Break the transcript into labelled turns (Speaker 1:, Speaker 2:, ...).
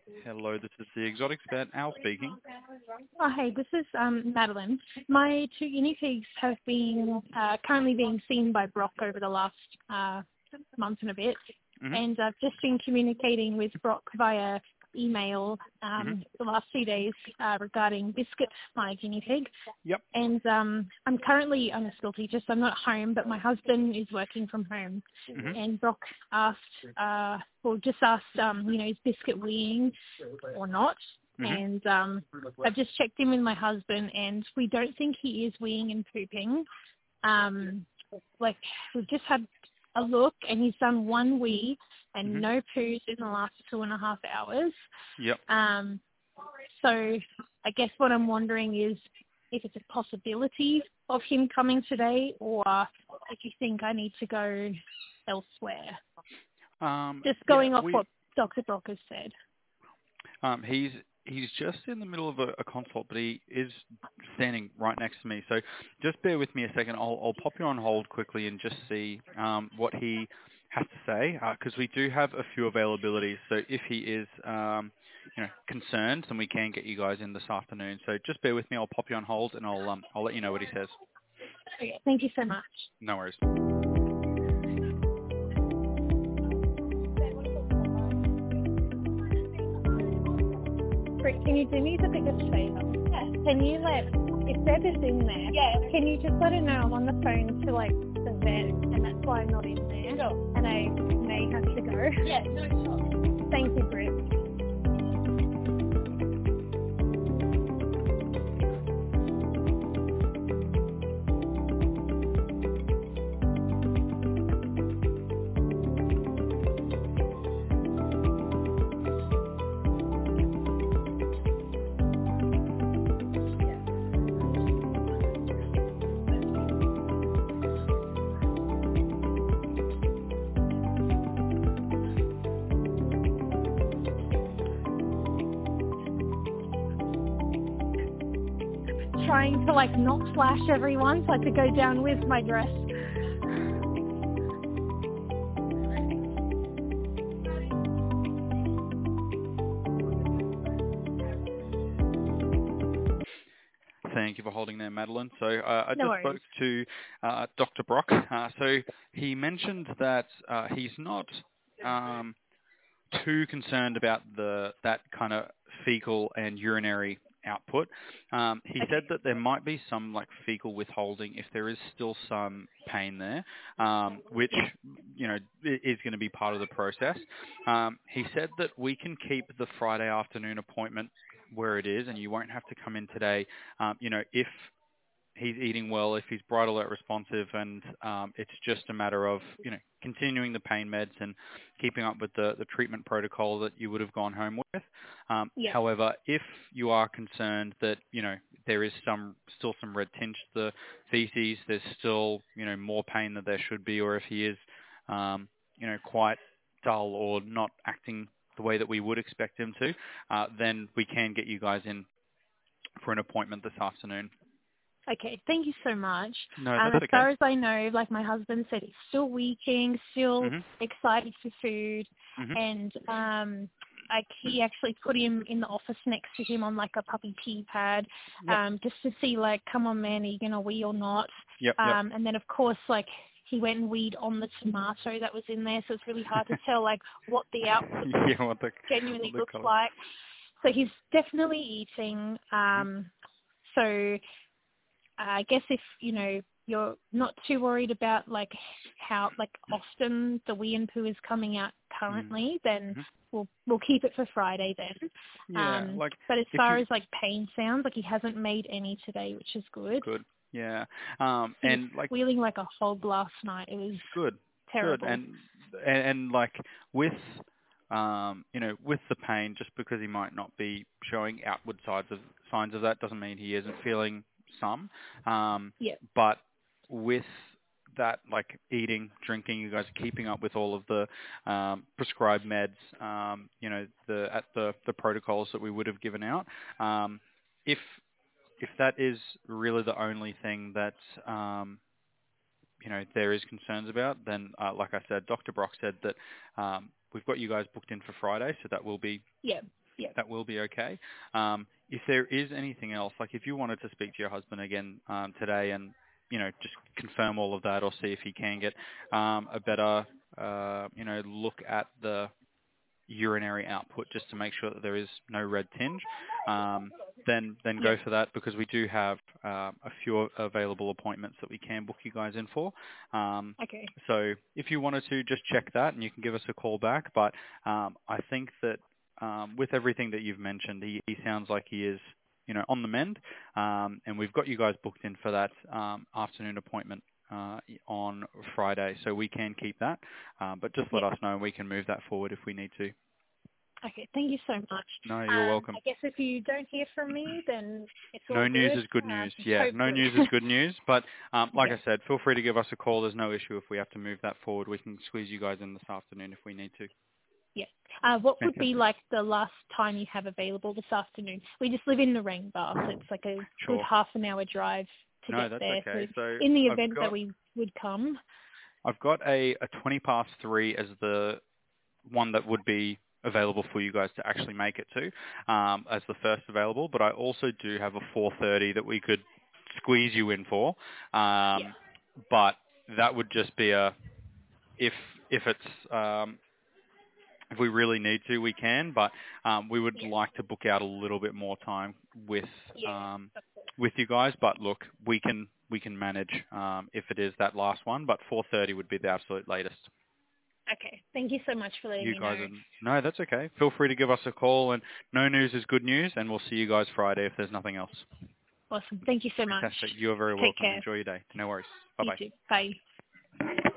Speaker 1: Hello, this is the Exotics Vet, Al speaking.
Speaker 2: Oh, hey, this is Madeline. My two guinea pigs have been currently being seen by Brock over the last month and a bit,
Speaker 1: hmm
Speaker 2: and I've just been communicating with Brock via email
Speaker 1: hmm
Speaker 2: the last few days regarding Biscuit, my guinea pig.
Speaker 1: Yep.
Speaker 2: And I'm a school teacher, so I'm not home, but my husband is working from home.
Speaker 1: hmm
Speaker 2: And Brock asked, just asked, is Biscuit weeing or not?
Speaker 1: hmm
Speaker 2: And I've just checked in with my husband, and we don't think he is weeing and pooping. We've just had a look, and he's done one wee and
Speaker 1: hmm
Speaker 2: no poos in the last 2.5 hours.
Speaker 1: Yep.
Speaker 2: So I guess what I'm wondering is if it's a possibility of him coming today, or if you think I need to go elsewhere. Just
Speaker 1: Yeah,
Speaker 2: going off what Dr. Brock has said.
Speaker 1: he's just in the middle of a consult, but he is standing right next to me. So just bear with me a second. I'll pop you on hold quickly and just see what he has to say, because we do have a few availabilities. So if he is, concerned, then we can get you guys in this afternoon. So just bear with me. I'll pop you on hold and I'll let you know what he says.
Speaker 2: Okay, thank you so much.
Speaker 1: No worries.
Speaker 2: Rick, can you do me the biggest favour? Yeah. Can you if Deb is in there, can you just let her know I'm on the phone to the vet, and that's why I'm not in there, and I may have to go. Yeah, no, sure. Thank you, Britt. Trying to not flash everyone so I could go down with my dress.
Speaker 1: Thank you for holding there, Madeline. So I
Speaker 2: No
Speaker 1: just
Speaker 2: worries.
Speaker 1: spoke to Dr. Brock. So he mentioned that he's not too concerned about that kind of fecal and urinary output. He said that there might be some fecal withholding if there is still some pain there, which is going to be part of the process. He said that we can keep the Friday afternoon appointment where it is, and you won't have to come in today. If he's eating well, if he's bright, alert, responsive, and it's just a matter of continuing the pain meds and keeping up with the treatment protocol that you would have gone home with.
Speaker 2: Yeah.
Speaker 1: However, if you are concerned that there is still some red tinge to the feces, there's still more pain than there should be, or if he is quite dull or not acting the way that we would expect him to, then we can get you guys in for an appointment this afternoon.
Speaker 2: Okay, thank you so much.
Speaker 1: No, that's
Speaker 2: As
Speaker 1: okay.
Speaker 2: far as I know, my husband said he's still weakening, still
Speaker 1: hmm
Speaker 2: excited for food,
Speaker 1: hmm
Speaker 2: and he actually put him in the office next to him on a puppy pee pad,
Speaker 1: Yep.
Speaker 2: just to see come on man, are you gonna wee or not?
Speaker 1: Yep.
Speaker 2: And then of course he went and weed on the tomato that was in there, so it's really hard to tell what the output
Speaker 1: Yeah, what the
Speaker 2: genuinely looks
Speaker 1: colour.
Speaker 2: like. So he's definitely eating. So I guess if you're not too worried about how often the wee and poo is coming out currently, then we'll keep it for Friday then.
Speaker 1: Yeah,
Speaker 2: But as
Speaker 1: if
Speaker 2: far
Speaker 1: you
Speaker 2: as pain sounds, he hasn't made any today, which is good.
Speaker 1: good. Yeah.
Speaker 2: He was
Speaker 1: And
Speaker 2: squealing like a hog last night. It was
Speaker 1: good.
Speaker 2: terrible.
Speaker 1: And with with the pain, just because he might not be showing outward signs of that doesn't mean he isn't feeling some.
Speaker 2: Yeah.
Speaker 1: But with that, eating, drinking, you guys are keeping up with all of the prescribed meds, the protocols that we would have given out. If that is really the only thing that there is concerns about, then like I said, Dr. Brock said that we've got you guys booked in for Friday, so that will be
Speaker 2: Yeah. Yep.
Speaker 1: that will be okay. If there is anything else, like if you wanted to speak to your husband again today and, just confirm all of that or see if he can get a better, look at the urinary output just to make sure that there is no red tinge, then go
Speaker 2: Yep.
Speaker 1: for that, because we do have a few available appointments that we can book you guys in for.
Speaker 2: Okay.
Speaker 1: So if you wanted to, just check that and you can give us a call back. But I think that with everything that you've mentioned, he sounds like he is, on the mend. And we've got you guys booked in for that afternoon appointment on Friday, so we can keep that. But just let
Speaker 2: Yep.
Speaker 1: us know and we can move that forward if we need to.
Speaker 2: Okay. Thank you so much.
Speaker 1: No, you're welcome.
Speaker 2: I guess if you don't hear from me, then it's all
Speaker 1: No news
Speaker 2: good.
Speaker 1: is good news. Yeah, no
Speaker 2: Hopefully.
Speaker 1: news is good news. But like
Speaker 2: Yeah.
Speaker 1: I said, feel free to give us a call. There's no issue if we have to move that forward. We can squeeze you guys in this afternoon if we need to.
Speaker 2: Yeah. What would be
Speaker 1: Fantastic.
Speaker 2: like the last time you have available this afternoon? We just live in Narangba, so it's like a good
Speaker 1: Sure.
Speaker 2: half an hour drive to
Speaker 1: No,
Speaker 2: get
Speaker 1: that's
Speaker 2: there.
Speaker 1: okay. So
Speaker 2: So in the
Speaker 1: I've
Speaker 2: event that
Speaker 1: got
Speaker 2: we would come,
Speaker 1: I've got a 20 past 3 as the one that would be available for you guys to actually make it to as the first available. But I also do have a 4:30 that we could squeeze you in for.
Speaker 2: yeah,
Speaker 1: But that would just be if it's if we really need to, we can, but we would
Speaker 2: yeah,
Speaker 1: like to book out a little bit more time with
Speaker 2: yeah.
Speaker 1: you guys. But look, we can manage if it is that last one. But 4:30 would be the absolute latest.
Speaker 2: Okay. Thank you so much for letting
Speaker 1: You
Speaker 2: me
Speaker 1: guys
Speaker 2: know.
Speaker 1: are no, that's okay. Feel free to give us a call, and no news is good news. And we'll see you guys Friday if there's nothing else.
Speaker 2: Awesome. Thank you so much.
Speaker 1: Fantastic. You are very
Speaker 2: Take
Speaker 1: welcome.
Speaker 2: care.
Speaker 1: Enjoy your day. No worries. Bye
Speaker 2: You
Speaker 1: bye.
Speaker 2: too. Bye.